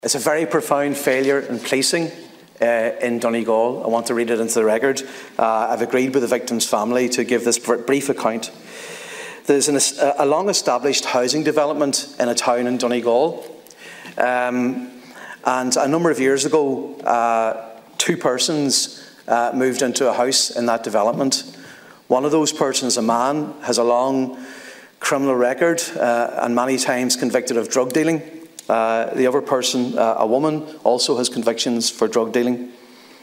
It's a very profound failure in policing in Donegal. I want to read it into the record. I've agreed with the victim's family to give this brief account. There's a long-established housing development in a town in Donegal. And a number of years ago, two persons moved into a house in that development. One of those persons, a man, has a long criminal record and many times convicted of drug dealing. The other person, a woman, also has convictions for drug dealing.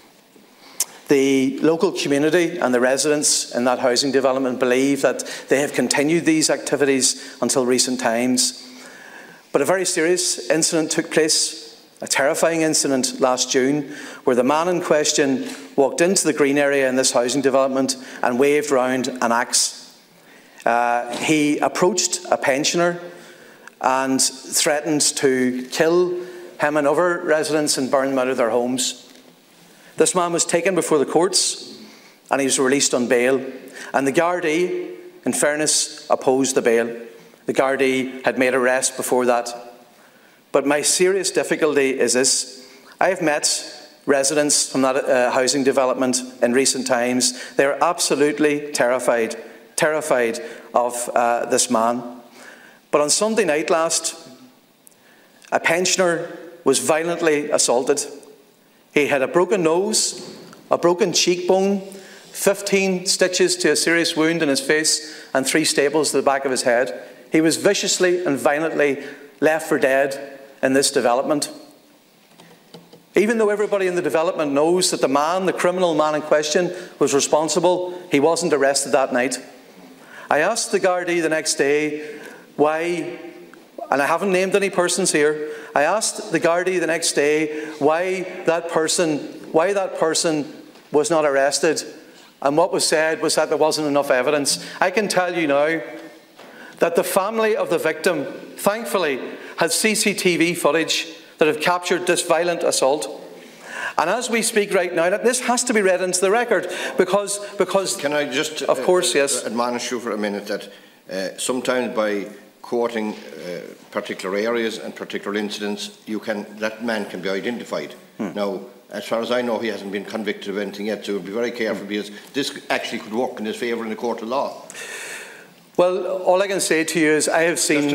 The local community and the residents in that housing development believe that they have continued these activities until recent times. But a very serious incident took place, a terrifying incident last June, where the man in question walked into the green area in this housing development and waved around an axe. He approached a pensioner and threatened to kill him and other residents and burn them out of their homes. This man was taken before the courts and he was released on bail. And the Gardaí, in fairness, opposed the bail. The Gardaí had made arrests before that. But my serious difficulty is this. I have met residents from that housing development in recent times. They are absolutely terrified of this man. But on Sunday night last, a pensioner was violently assaulted. He had a broken nose, a broken cheekbone, 15 stitches to a serious wound in his face, and 3 staples to the back of his head. He was viciously and violently left for dead in this development. Even though everybody in the development knows that the criminal man in question, was responsible, he wasn't arrested that night. I asked the Gardaí the next day why, and I haven't named any persons here, I asked the Gardaí the next day why that person was not arrested, and what was said was that there wasn't enough evidence. I can tell you now that the family of the victim, thankfully, has CCTV footage that have captured this violent assault. And as we speak right now, this has to be read into the record because can I just of course, yes, admonish you for a minute that sometimes by quoting particular areas and particular incidents, that man can be identified. Now, as far as I know, he hasn't been convicted of anything yet, so we'll be very careful because this actually could work in his favour in the court of law. Well, all I can say to you is I have seen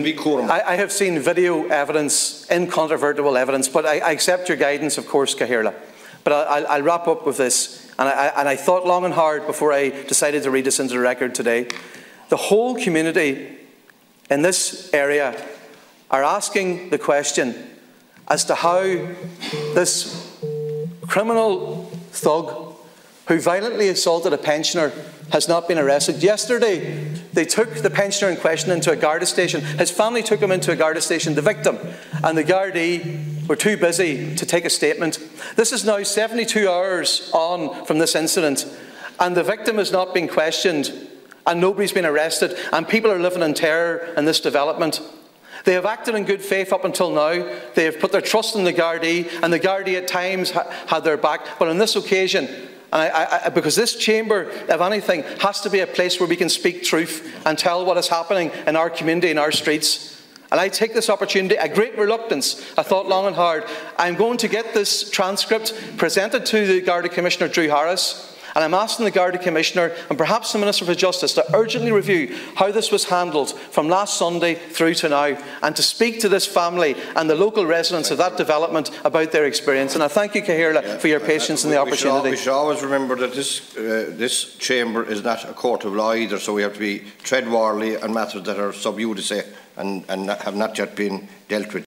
video evidence, incontrovertible evidence, but I accept your guidance, of course, Cathaoirleach. But I'll wrap up with this, and I thought long and hard before I decided to read this into the record today. The whole community in this area are asking the question as to how this criminal thug who violently assaulted a pensioner has not been arrested. Yesterday, they took the pensioner in question into a Garda station. His family took him into a Garda station, the victim, and the Gardaí were too busy to take a statement. This is now 72 hours on from this incident, and the victim has not been questioned, and nobody's been arrested, and people are living in terror in this development. They have acted in good faith up until now. They have put their trust in the Gardaí, and the Gardaí at times had their back. But on this occasion, because this chamber, if anything, has to be a place where we can speak truth and tell what is happening in our community, in our streets. And I take this opportunity, a great reluctance, I thought long and hard. I'm going to get this transcript presented to the Garda Commissioner, Drew Harris, and I'm asking the Garda Commissioner and perhaps the Minister for Justice to urgently review how this was handled from last Sunday through to now, and to speak to this family and the local residents of that development about their experience. And I thank you, Cathaoirleach, for your patience and the opportunity. We should always remember that this chamber is not a court of law either, so we have to tread warily on matters that are sub judice and have not yet been dealt with.